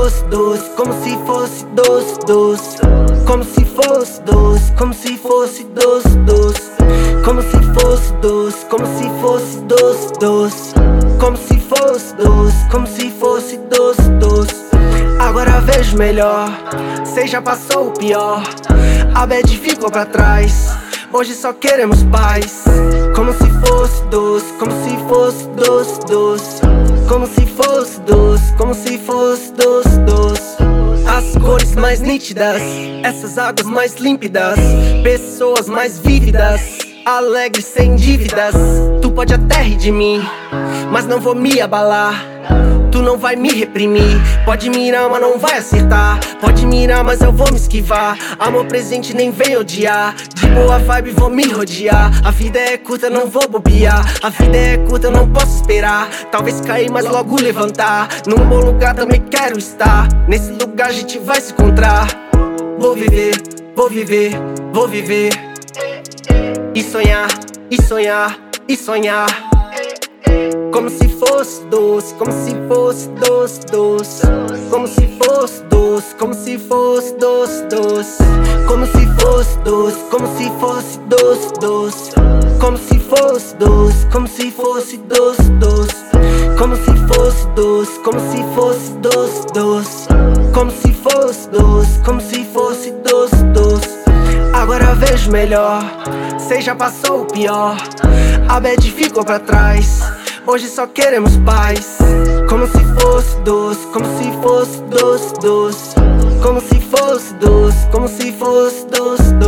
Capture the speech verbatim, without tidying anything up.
fosse doce, como se fosse doce, doce. Como se fosse doce, como se fosse doce, doce. Como se fosse doce, como se fosse doce, doce. Como se fosse doce, como se fosse doce, doce. Agora vejo melhor, cê já passou o pior. A bad ficou pra trás, hoje só queremos paz. Como se fosse doce, como se fosse doce, doce. Como se fosse doce, como se fosse doce, doce. As cores mais nítidas, essas águas mais límpidas. Pessoas mais vívidas, alegres sem dívidas. Tu pode até rir de mim, mas não vou me abalar. Tu não vai me reprimir. Pode mirar, mas não vai acertar. Pode mirar, mas eu vou me esquivar. Amor presente, nem vem odiar. De boa vibe, vou me rodear. A vida é curta, não vou bobear. A vida é curta, eu não posso esperar. Talvez cair, mas logo levantar. Num bom lugar também quero estar. Nesse lugar a gente vai se encontrar. Vou viver, vou viver, vou viver. E sonhar, e sonhar, e sonhar. Como se fosse doce, como se fosse doce, doce. Como se fosse doce, como se fosse doce, doce. Como se fosse doce, como se fosse doce, doce. Como se fosse doce, como se fosse doce, doce. Como se fosse doce, como se fosse doce, doce. Como se fosse doce, como se fosse doce, doce. Agora vejo melhor, cê já passou o pior. A bad ficou pra trás, hoje só queremos paz. Como se fosse doce, como se fosse doce, doce. Como se fosse doce, como se fosse doce, doce.